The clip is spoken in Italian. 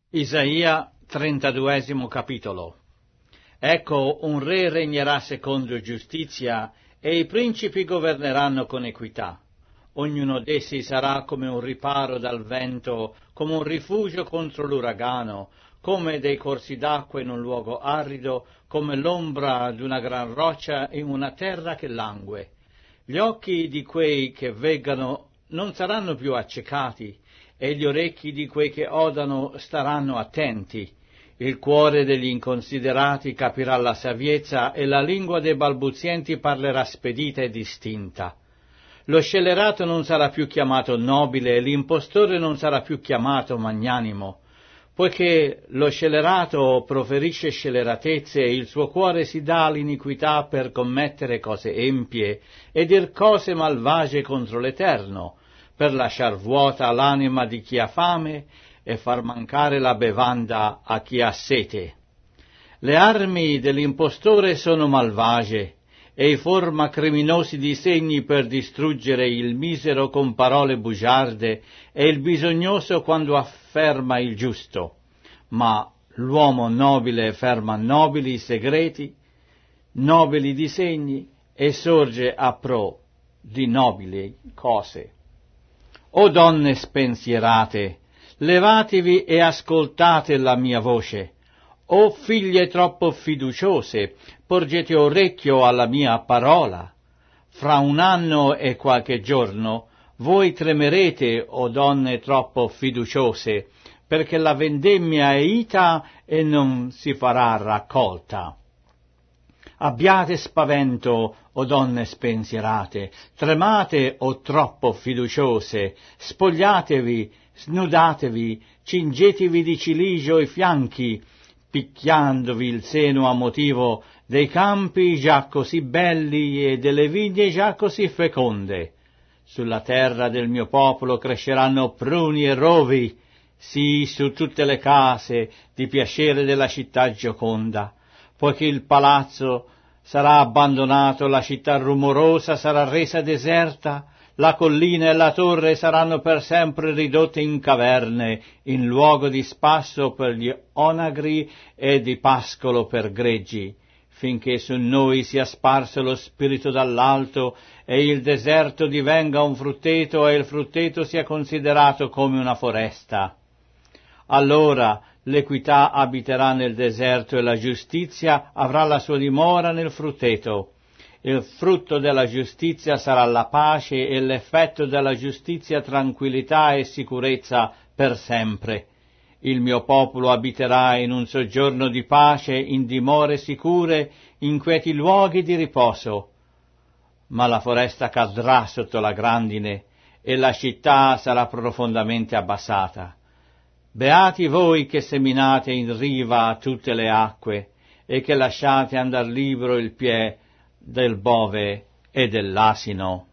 Isaia, 32 capitolo. Ecco, un re regnerà secondo giustizia, e i principi governeranno con equità. Ognuno d'essi sarà come un riparo dal vento, come un rifugio contro l'uragano, come dei corsi d'acqua in un luogo arido, come l'ombra d'una gran roccia in una terra che langue. Gli occhi di quei che veggano non saranno più accecati, e gli orecchi di quei che odano staranno attenti. Il cuore degli inconsiderati capirà la saviezza, e la lingua dei balbuzienti parlerà spedita e distinta. Lo scellerato non sarà più chiamato nobile, e l'impostore non sarà più chiamato magnanimo, poiché lo scellerato proferisce scelleratezze, e il suo cuore si dà all'iniquità per commettere cose empie, e dir cose malvagie contro l'Eterno, per lasciar vuota l'anima di chi ha fame e far mancare la bevanda a chi ha sete. Le armi dell'impostore sono malvagie, e forma criminosi disegni per distruggere il misero con parole bugiarde e il bisognoso quando afferma il giusto. Ma l'uomo nobile ferma nobili segreti, nobili disegni, e sorge a pro di nobili cose. O donne spensierate, levatevi e ascoltate la mia voce. O figlie troppo fiduciose, porgete orecchio alla mia parola. Fra un anno e qualche giorno voi tremerete, o donne troppo fiduciose, perché la vendemmia è ita e non si farà raccolta. Abbiate spavento, o donne spensierate, tremate, o troppo fiduciose, spogliatevi, snudatevi, cingetevi di ciligio i fianchi, picchiandovi il seno a motivo dei campi già così belli e delle vigne già così feconde. Sulla terra del mio popolo cresceranno pruni e rovi, sì, su tutte le case di piacere della città gioconda. Poiché il palazzo sarà abbandonato, la città rumorosa sarà resa deserta, la collina e la torre saranno per sempre ridotte in caverne, in luogo di spasso per gli onagri e di pascolo per greggi, finché su noi sia sparso lo spirito dall'alto e il deserto divenga un frutteto e il frutteto sia considerato come una foresta. Allora l'equità abiterà nel deserto e la giustizia avrà la sua dimora nel frutteto. Il frutto della giustizia sarà la pace e l'effetto della giustizia tranquillità e sicurezza per sempre. Il mio popolo abiterà in un soggiorno di pace, in dimore sicure, in quieti luoghi di riposo. Ma la foresta cadrà sotto la grandine e la città sarà profondamente abbassata. Beati voi che seminate in riva a tutte le acque e che lasciate andar libero il piè del bove e dell'asino.